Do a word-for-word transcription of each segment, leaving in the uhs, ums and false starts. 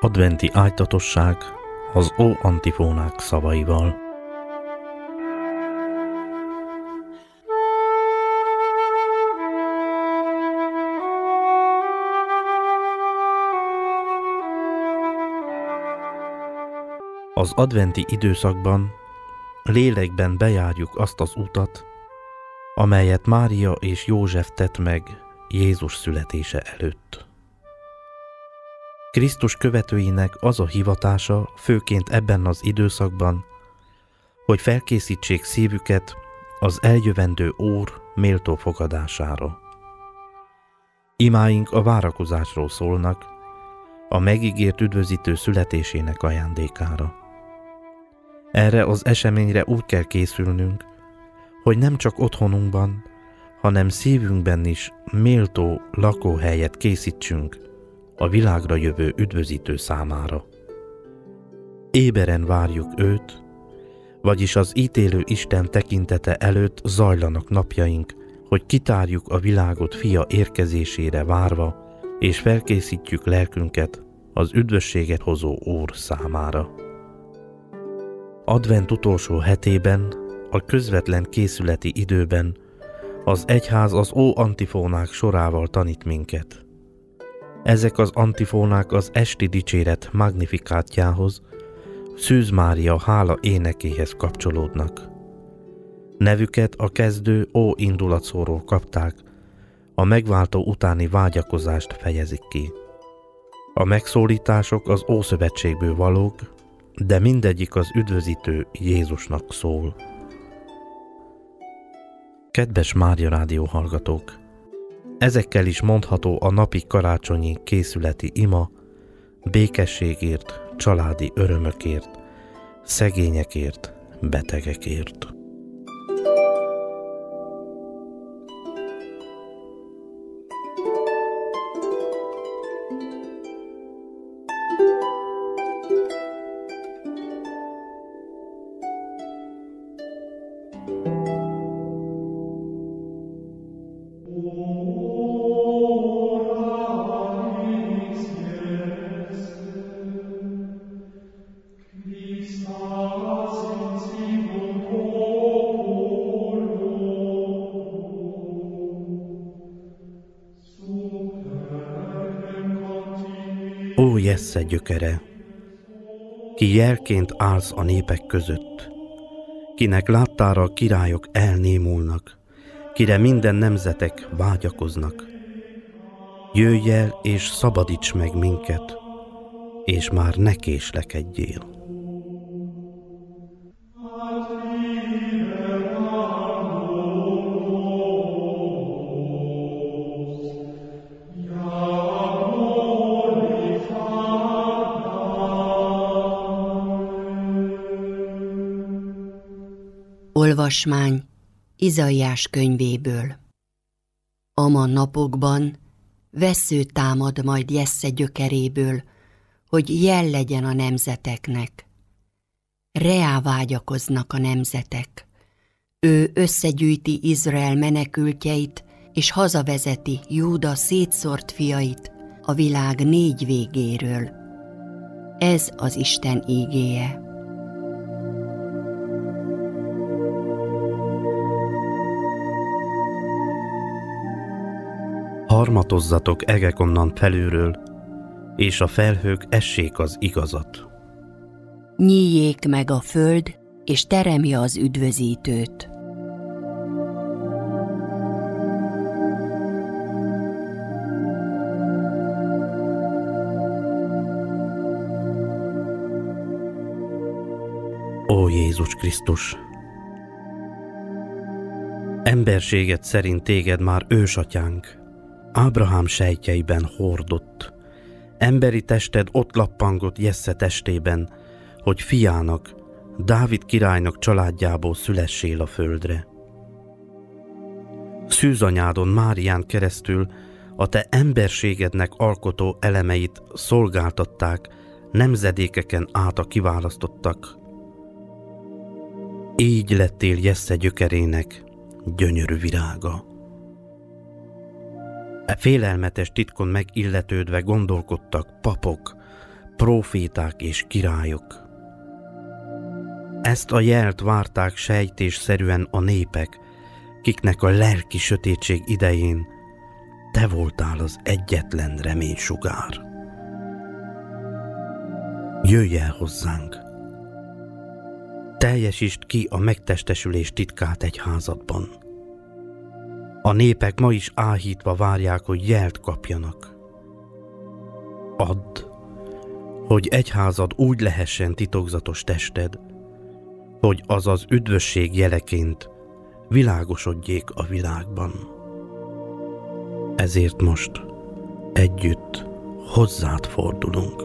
Adventi ájtatosság az Ó antifónák szavaival. Az adventi időszakban lélekben bejárjuk azt az utat, amelyet Mária és József tett meg Jézus születése előtt. Krisztus követőinek az a hivatása, főként ebben az időszakban, hogy felkészítsék szívüket az eljövendő Úr méltó fogadására. Imáink a várakozásról szólnak, a megígért üdvözítő születésének ajándékára. Erre az eseményre úgy kell készülnünk, hogy nem csak otthonunkban, hanem szívünkben is méltó lakóhelyet készítsünk a világra jövő üdvözítő számára. Éberen várjuk őt, vagyis az ítélő Isten tekintete előtt zajlanak napjaink, hogy kitárjuk a világot fia érkezésére várva, és felkészítjük lelkünket az üdvösséget hozó Úr számára. Advent utolsó hetében, a közvetlen készületi időben az egyház az Ó antifónák sorával tanít minket. Ezek az antifónák az esti dicséret magnifikátjához, Szűz Mária hála énekéhez kapcsolódnak. Nevüket a kezdő Ó indulatszóról kapták, a megváltó utáni vágyakozást fejezik ki. A megszólítások az Ószövetségből valók, de mindegyik az üdvözítő Jézusnak szól. Kedves Mária Rádió hallgatók! Ezekkel is mondható a napi karácsonyi készületi ima, békességért, családi örömökért, szegényekért, betegekért. Ó Jessze gyökere, ki jelként állsz a népek között, kinek láttára a királyok elnémulnak, kire minden nemzetek vágyakoznak. Jöjj el és szabadíts meg minket, és már ne késlekedjél. Olvasmány Izaiás könyvéből. Ama napokban vessző támad majd Jessze gyökeréből, hogy jel legyen a nemzeteknek. Reá vágyakoznak a nemzetek. Ő összegyűjti Izrael menekültjeit, és hazavezeti Júda szétszórt fiait a világ négy végéről. Ez az Isten ígéje. Harmatozzatok egek onnan felülről, és a felhők essék az igazat. Nyíljék meg a föld, és teremje az üdvözítőt. Ó Jézus Krisztus! Emberséget szerint téged már ősatyánk, Ábrahám sejtjeiben hordott. Emberi tested ott lappangott Jessze testében, hogy fiának, Dávid királynak családjából szülessél a földre. Szűzanyádon Márián keresztül a te emberségednek alkotó elemeit szolgáltatták nemzedékeken át a kiválasztottak. Így lettél Jessze gyökerének gyönyörű virága. E félelmetes titkon megilletődve gondolkodtak papok, próféták és királyok. Ezt a jelt várták sejtésszerűen a népek, kiknek a lelki sötétség idején te voltál az egyetlen reménysugár. Jöjj el hozzánk! Teljesítsd ki a megtestesülés titkát egyházadban. A népek ma is áhítva várják, hogy jelt kapjanak. Add, hogy egyházad úgy lehessen titokzatos tested, hogy az az üdvösség jeleként világosodjék a világban. Ezért most együtt hozzád fordulunk.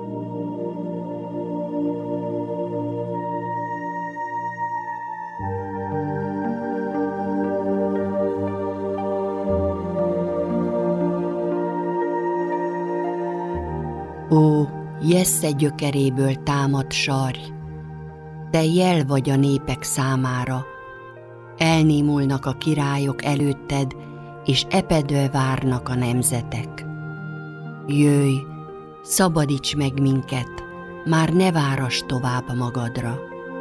Ó, Jessze gyökeréből támad sarj, te jel vagy a népek számára, elnémulnak a királyok előtted, és epedve várnak a nemzetek. Jöjj, szabadíts meg minket, már ne várass tovább magadra.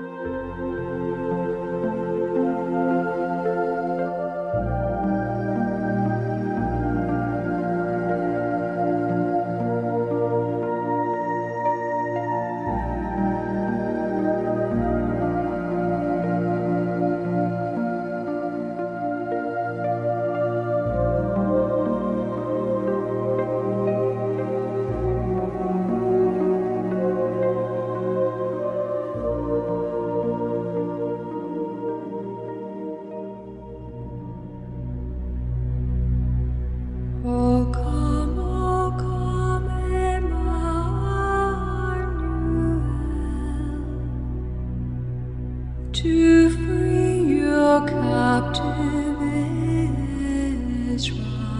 To free your captive Israel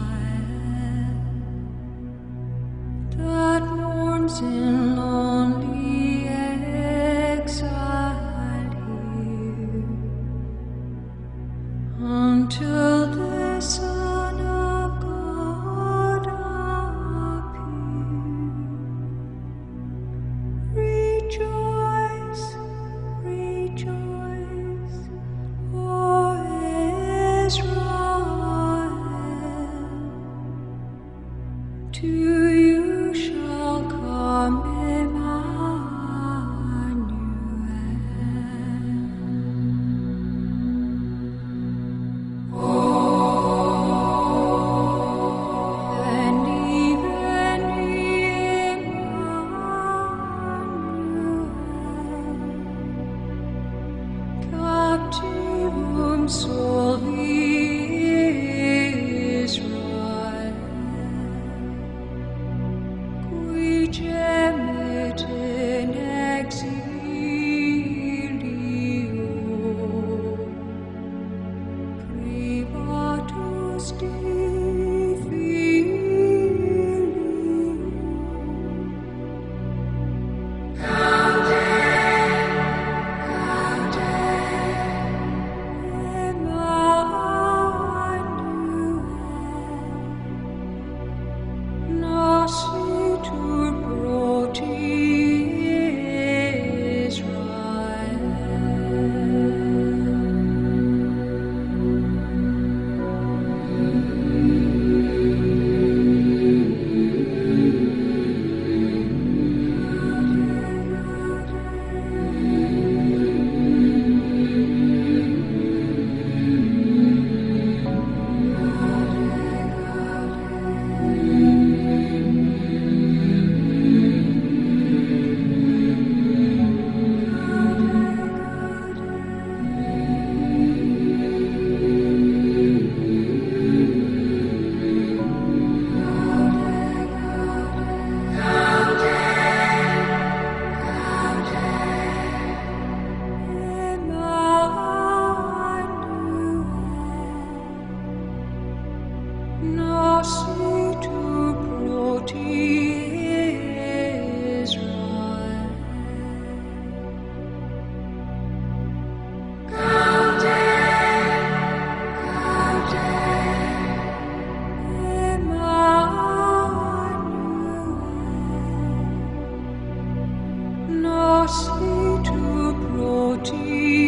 that mourns in lonely exile here until the Son of God appear. Rejoice, rejoice, O Israel, to you shall come and even Emmanuel, captivum soli Israel, qui gemit in exilio, privatus Dei Filii. Emmanuel, Ascitu pro